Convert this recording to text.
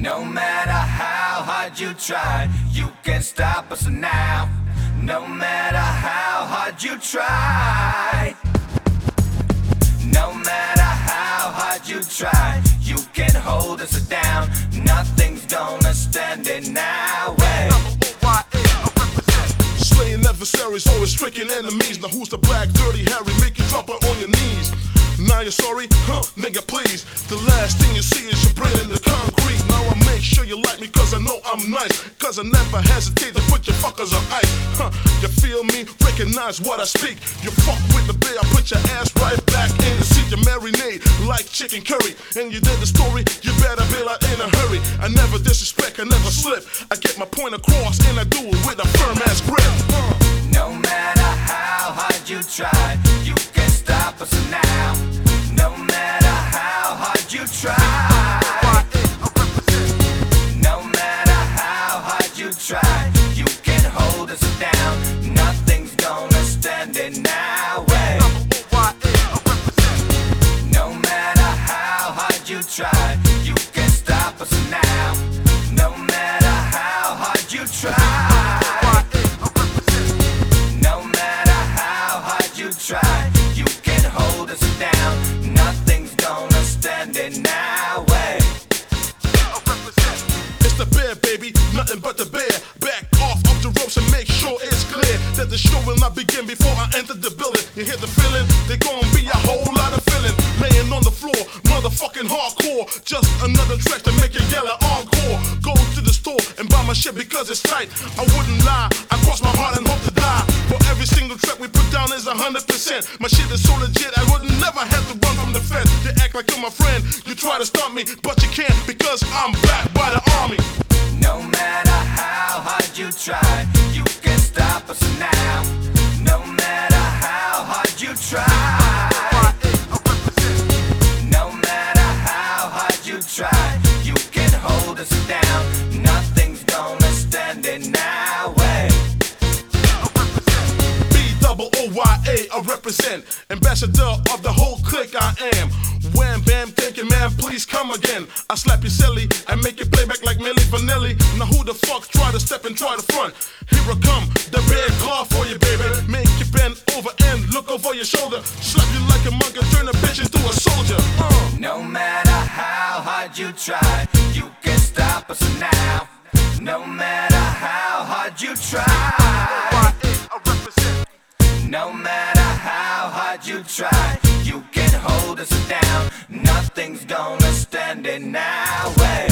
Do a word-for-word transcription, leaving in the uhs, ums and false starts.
No matter how hard you try, you can't stop us now. No matter how hard you try. No matter how hard you try, you can't hold us down. Nothing's gonna stand in our way. Slaying adversaries, always tricking enemies. Now who's the black, dirty Harry? Make you drop it on your knees. Now you're sorry? Huh, nigga, please. The last thing you see is your brain in the concrete. Now I make sure you like me cause I know I'm nice. Cause I never hesitate to put your fuckers on ice. Huh, you feel me? Recognize what I speak. You fuck with the bear, I put your ass right back in the seat. You marinate like chicken curry. And you did the story, you better bail out in a hurry. I never disrespect, I never slip. I get my point across and I do it with a firm ass grip. Uh. No matter how hard you try, you can't stop us now. No matter how hard you try. No matter how hard you try, you can't hold us down. Nothing's gonna stand in our way. No matter how hard you try, you can't stop us now. No matter how hard you try. No matter how hard you try, you can't hold us down. Nothing's gonna stand in our way. It's the bear, baby, nothing but the bear. Back off of the ropes and make sure it's clear that the show will not begin before I enter the building. You hear the feeling? There's gonna be a whole lot of feeling. Laying on the floor, motherfucking hardcore. Just another track to make you yell at encore. Go to the store and buy my shit because it's tight. I wouldn't lie, I cross my heart and hope to die. For every single track we put down is a hundred percent. My shit is so legit, I would never have to run from the feds. You act like you're my friend, you try to stop me, but you can't because I'm backed by the army. No matter how hard you try, you can't stop us now. No matter how hard you try. No matter how hard you try, you can't hold us down. Nothing's gonna stand in our way. B double O Y A, I represent. Ambassador of the whole clique I am. Wham bam thinking, man, please come again. I slap you silly and make you play back like Milli Vanilli. Now who the fuck try to step and try to front? Here I come, the red car for you, baby. Make you bend over and look over your shoulder. Slap you like a monkey, turn a bitch into a soldier. uh. No matter how hard you try, you can't stop us now. No matter how hard you try. No matter how hard you try, you can't hold us down. Nothing's gonna stand in our way.